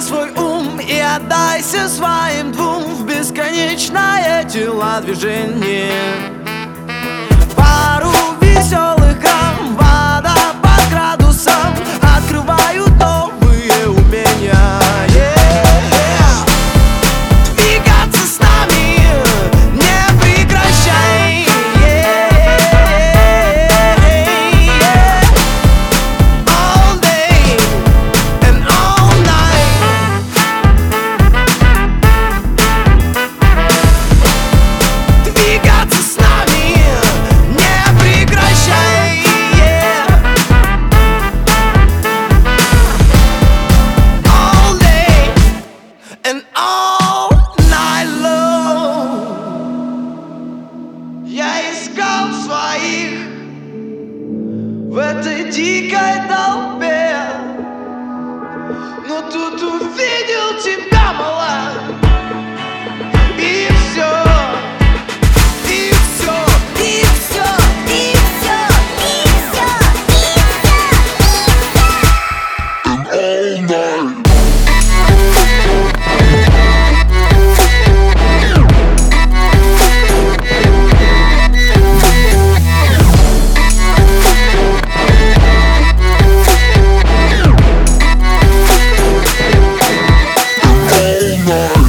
свой ум и отдайся своим двум в бесконечное телодвижение. Пару веселых грамм, вода под градусом открывают новые умения. Двигаться с нами не прекращай. All day and all night. Двигаться с нами не прекращай. All day and all night long. Я искал своих в этой дикой толпе, но тут увидел тебя, мала. И все, и все, и все, и все, и все, all night. All night.